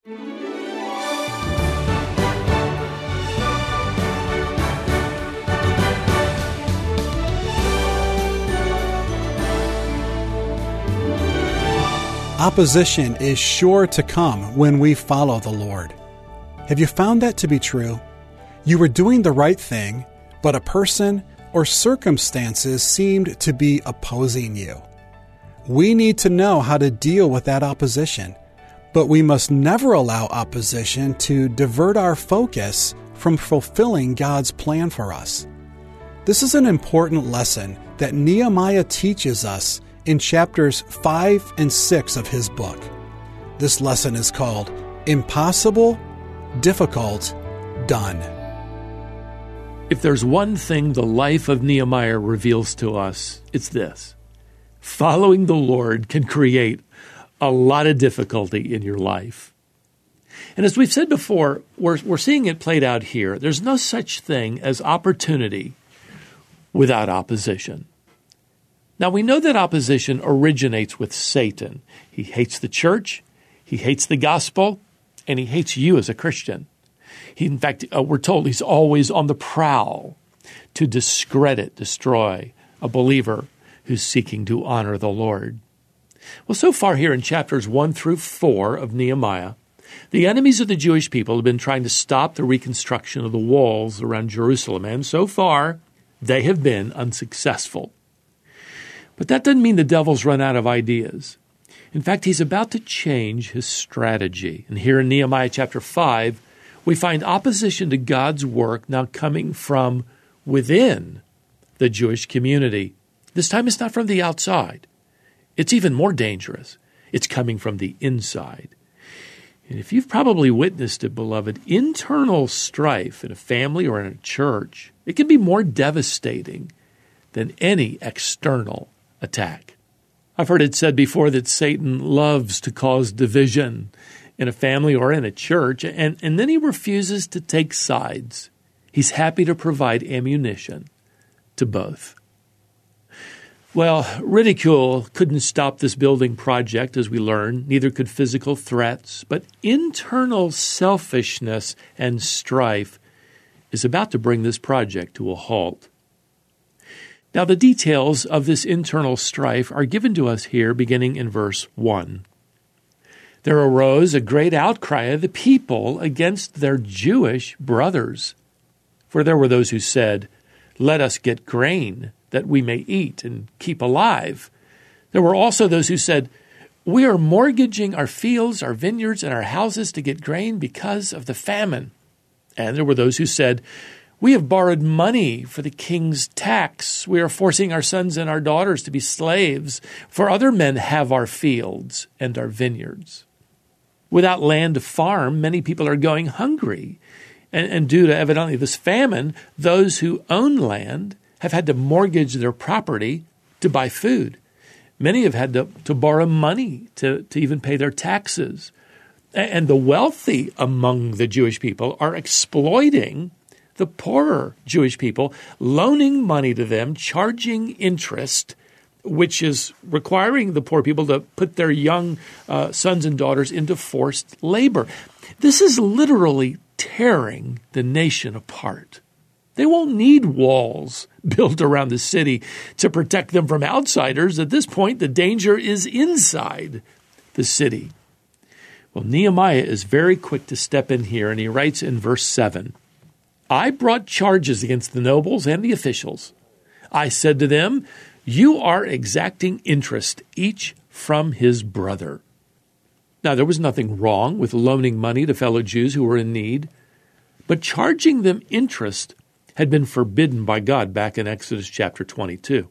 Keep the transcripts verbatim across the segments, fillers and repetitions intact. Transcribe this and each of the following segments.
Opposition is sure to come when we follow the Lord. Have you found that to be true? You were doing the right thing, but a person or circumstances seemed to be opposing you. We need to know how to deal with that opposition, but we must never allow opposition to divert our focus from fulfilling God's plan for us. This is an important lesson that Nehemiah teaches us in chapters five and six of his book. This lesson is called Impossible, Difficult, Done. If there's one thing the life of Nehemiah reveals to us, it's this. Following the Lord can create a lot of difficulty in your life. And as we've said before, we're, we're seeing it played out here. There's no such thing as opportunity without opposition. Now, we know that opposition originates with Satan. He hates the church, he hates the gospel, and he hates you as a Christian. He, in fact, uh, we're told he's always on the prowl to discredit, destroy a believer who's seeking to honor the Lord. Well, so far here in chapters one through four of Nehemiah, the enemies of the Jewish people have been trying to stop the reconstruction of the walls around Jerusalem, and so far, they have been unsuccessful. But that doesn't mean the devil's run out of ideas. In fact, he's about to change his strategy. And here in Nehemiah chapter five, we find opposition to God's work now coming from within the Jewish community. This time it's not from the outside. It's even more dangerous. It's coming from the inside. And if you've probably witnessed it, beloved, internal strife in a family or in a church, it can be more devastating than any external attack. I've heard it said before that Satan loves to cause division in a family or in a church, and, and then he refuses to take sides. He's happy to provide ammunition to both. Well, ridicule couldn't stop this building project, as we learn. Neither could physical threats, but internal selfishness and strife is about to bring this project to a halt. Now, the details of this internal strife are given to us here beginning in verse one. There arose a great outcry of the people against their Jewish brothers. For there were those who said, "Let us get grain that we may eat and keep alive." There were also those who said, "We are mortgaging our fields, our vineyards, and our houses to get grain because of the famine." And there were those who said, "We have borrowed money for the king's tax. We are forcing our sons and our daughters to be slaves, for other men have our fields and our vineyards." Without land to farm, many people are going hungry. And, and due to evidently this famine, those who own land have had to mortgage their property to buy food. Many have had to, to borrow money to, to even pay their taxes. And the wealthy among the Jewish people are exploiting the poorer Jewish people, loaning money to them, charging interest, which is requiring the poor people to put their young uh, sons and daughters into forced labor. This is literally tearing the nation apart. They won't need walls built around the city to protect them from outsiders. At this point, the danger is inside the city. Well, Nehemiah is very quick to step in here, and he writes in verse seven, "I brought charges against the nobles and the officials. I said to them, 'You are exacting interest, each from his brother.'" Now, there was nothing wrong with loaning money to fellow Jews who were in need, but charging them interest had been forbidden by God back in Exodus chapter twenty-two.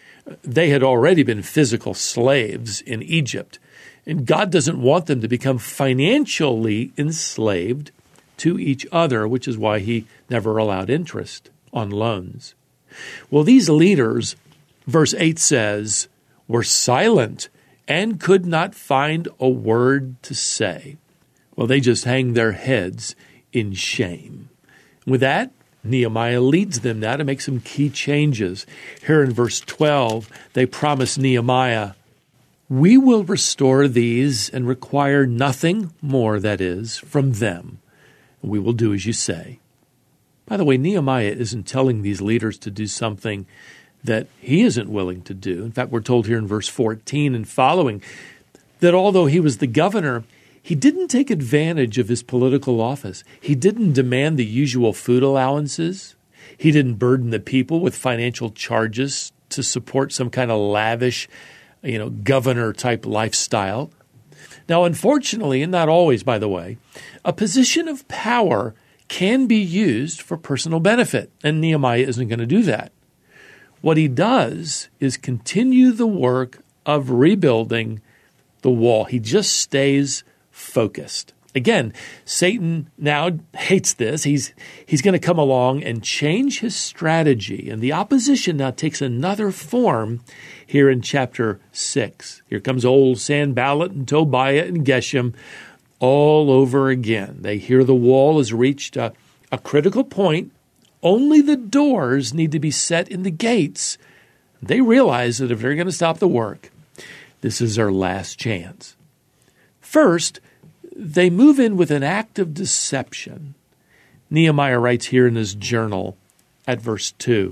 They had already been physical slaves in Egypt, and God doesn't want them to become financially enslaved to each other, which is why he never allowed interest on loans. Well, these leaders, verse eight says, were silent and could not find a word to say. Well, they just hang their heads in shame. With that, Nehemiah leads them now to make some key changes. Here in verse twelve, they promise Nehemiah, We will restore these and require nothing more, that is, from them. We will do as you say. By the way, Nehemiah isn't telling these leaders to do something that he isn't willing to do. In fact, we're told here in verse fourteen and following that although he was the governor, he didn't take advantage of his political office. He didn't demand the usual food allowances. He didn't burden the people with financial charges to support some kind of lavish, you know, governor-type lifestyle. Now, unfortunately, and not always, by the way, a position of power can be used for personal benefit, and Nehemiah isn't going to do that. What he does is continue the work of rebuilding the wall. He just stays focused. Again, Satan now hates this. He's he's going to come along and change his strategy. And the opposition now takes another form here in chapter six. Here comes old Sanballat and Tobiah and Geshem all over again. They hear the wall has reached a, a critical point. Only the doors need to be set in the gates. They realize that if they're going to stop the work, this is their last chance. First, they move in with an act of deception. Nehemiah writes here in his journal at verse two,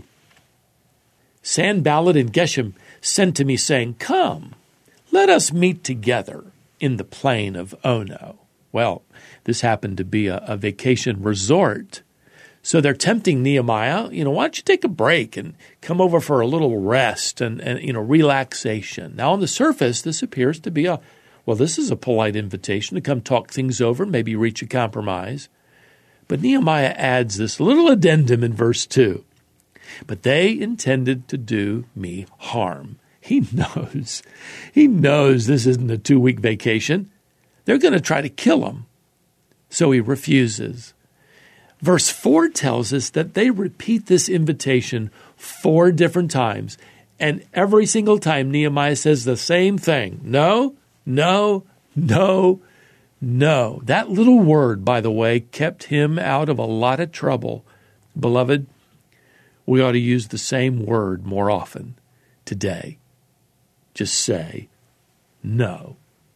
Sanballat and Geshem sent to me saying, "Come, let us meet together in the plain of Ono." Well, this happened to be a, a vacation resort. So they're tempting Nehemiah, you know, why don't you take a break and come over for a little rest and, and you know, relaxation. Now, on the surface, this appears to be a, well, this is a polite invitation to come talk things over, maybe reach a compromise. But Nehemiah adds this little addendum in verse two. But they intended to do me harm. He knows. He knows this isn't a two-week vacation. They're going to try to kill him. So he refuses. Verse four tells us that they repeat this invitation four different times. And every single time Nehemiah says the same thing. No, no, no, no. That little word, by the way, kept him out of a lot of trouble. Beloved, we ought to use the same word more often today. Just say no.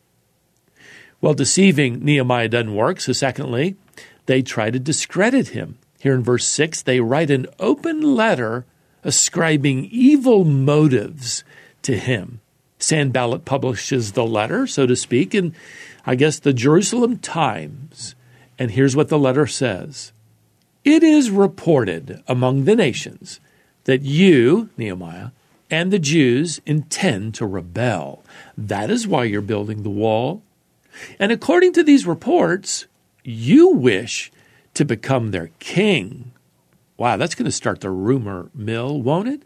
Well, deceiving Nehemiah doesn't work. So secondly, they try to discredit him. Here in verse six, they write an open letter ascribing evil motives to him. Sanballat publishes the letter, so to speak, in, I guess, the Jerusalem Times. And here's what the letter says. It is reported among the nations that you, Nehemiah, and the Jews intend to rebel. That is why you're building the wall. And according to these reports, you wish to become their king. Wow, that's going to start the rumor mill, won't it?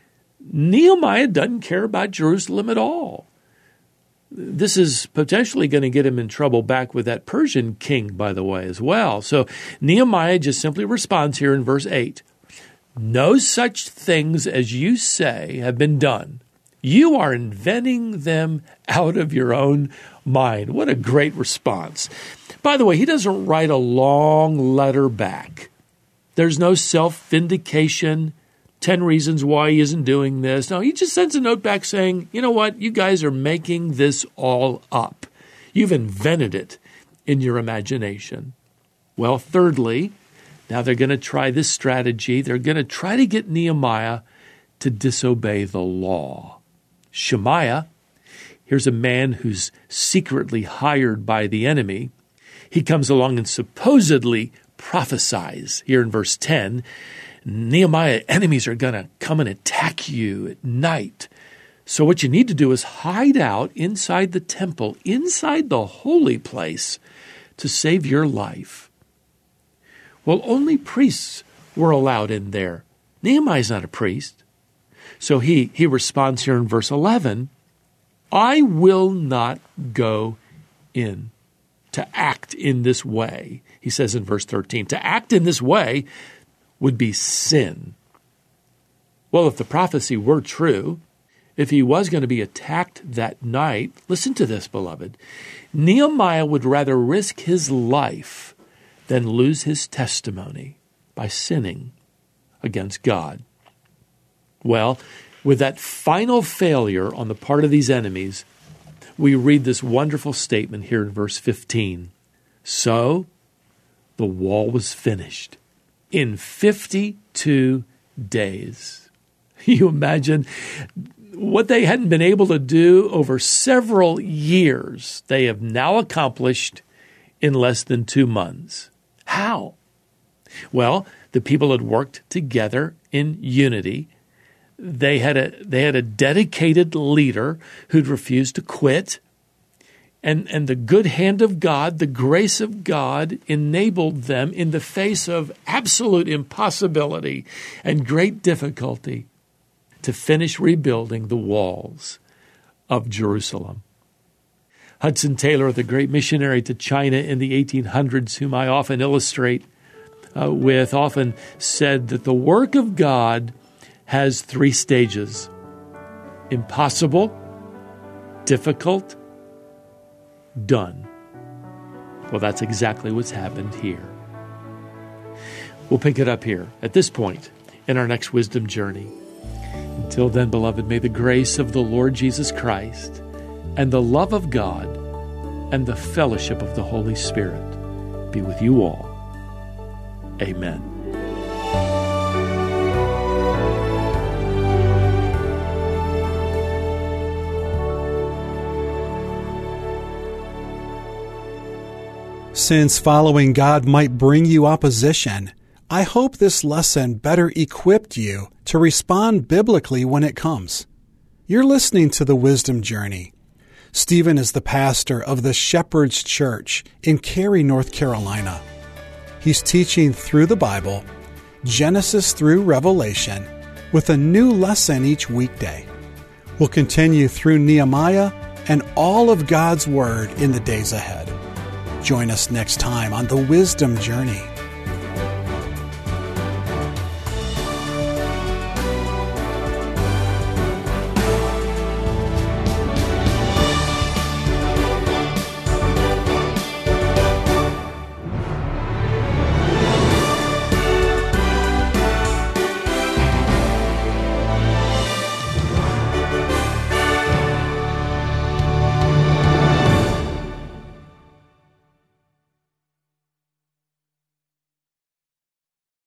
Nehemiah doesn't care about Jerusalem at all. This is potentially going to get him in trouble back with that Persian king, by the way, as well. So Nehemiah just simply responds here in verse eight. No such things as you say have been done. You are inventing them out of your own mind. What a great response. By the way, he doesn't write a long letter back. There's no self-vindication, ten reasons why he isn't doing this. No, he just sends a note back saying, you know what, you guys are making this all up. You've invented it in your imagination. Well, thirdly, now they're going to try this strategy. They're going to try to get Nehemiah to disobey the law. Shemaiah, here's a man who's secretly hired by the enemy. He comes along and supposedly prophesies. Here in verse ten, Nehemiah, enemies are going to come and attack you at night. So what you need to do is hide out inside the temple, inside the holy place, to save your life. Well, only priests were allowed in there. Nehemiah's not a priest. So he, he responds here in verse eleven, I will not go in to act in this way. He says in verse thirteen, to act in this way would be sin. Well, if the prophecy were true, if he was going to be attacked that night, listen to this, beloved, Nehemiah would rather risk his life than lose his testimony by sinning against God. Well, with that final failure on the part of these enemies, we read this wonderful statement here in verse fifteen. So the wall was finished in fifty-two days. You imagine what they hadn't been able to do over several years, they have now accomplished in less than two months. How? Well, the people had worked together in unity. They had a they had a dedicated leader who'd refused to quit. And, and the good hand of God, the grace of God, enabled them in the face of absolute impossibility and great difficulty to finish rebuilding the walls of Jerusalem. Hudson Taylor, the great missionary to China in the eighteen hundreds, whom I often illustrate uh, with, often said that the work of God has three stages: impossible, difficult, done. Well, that's exactly what's happened here. We'll pick it up here at this point in our next wisdom journey. Until then, beloved, may the grace of the Lord Jesus Christ and the love of God and the fellowship of the Holy Spirit be with you all. Amen. Since following God might bring you opposition, I hope this lesson better equipped you to respond biblically when it comes. You're listening to The Wisdom Journey. Stephen is the pastor of the Shepherd's Church in Cary, North Carolina. He's teaching through the Bible, Genesis through Revelation, with a new lesson each weekday. We'll continue through Nehemiah and all of God's Word in the days ahead. Join us next time on The Wisdom Journey.